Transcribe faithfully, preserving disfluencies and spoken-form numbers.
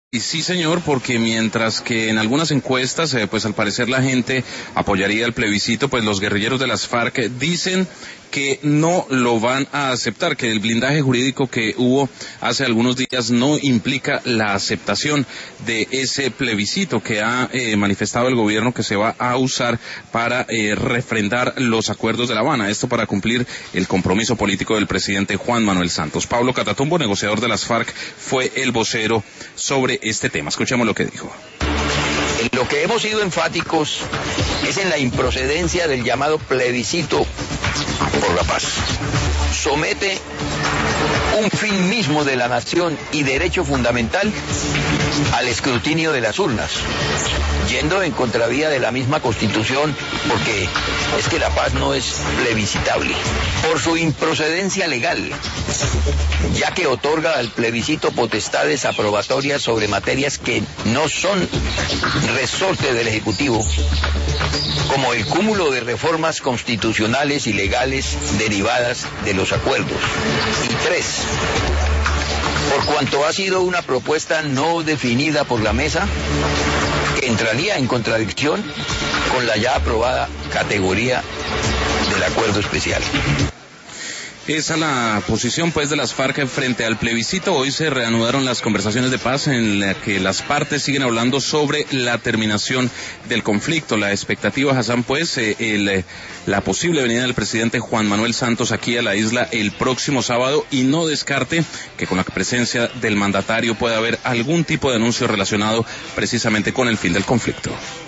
Y sí, señor, porque mientras que en algunas encuestas, eh, pues al parecer la gente apoyaría el plebiscito, pues los guerrilleros de las FARC dicen que no lo van a aceptar, que el blindaje jurídico que hubo hace algunos días no implica la aceptación de ese plebiscito que ha eh, manifestado el gobierno que se va a usar para eh, refrendar los acuerdos de La Habana, esto para cumplir el compromiso político del presidente Juan Manuel Santos. Pablo Catatumbo, negociador de las FARC, fue el vocero sobre este tema. Escuchemos lo que dijo. En lo que hemos sido enfáticos es en la improcedencia del llamado plebiscito por la paz. Somete un fin mismo de la nación y derecho fundamental al escrutinio de las urnas, yendo en contravía de la misma Constitución, porque es que la paz no es plebiscitable, por su improcedencia legal, ya que otorga al plebiscito potestades aprobatorias sobre materias que no son resorte del Ejecutivo, como el cúmulo de reformas constitucionales y legales derivadas de los acuerdos. Y tres, por cuanto ha sido una propuesta no definida por la mesa, que entraría en contradicción con la ya aprobada categoría del acuerdo especial. Esa es la posición pues de las FARC frente al plebiscito. Hoy se reanudaron las conversaciones de paz en las que las partes siguen hablando sobre la terminación del conflicto. La expectativa, Hassan, pues eh, el, eh, la posible venida del presidente Juan Manuel Santos aquí a la isla el próximo sábado, y no descarte que con la presencia del mandatario pueda haber algún tipo de anuncio relacionado precisamente con el fin del conflicto.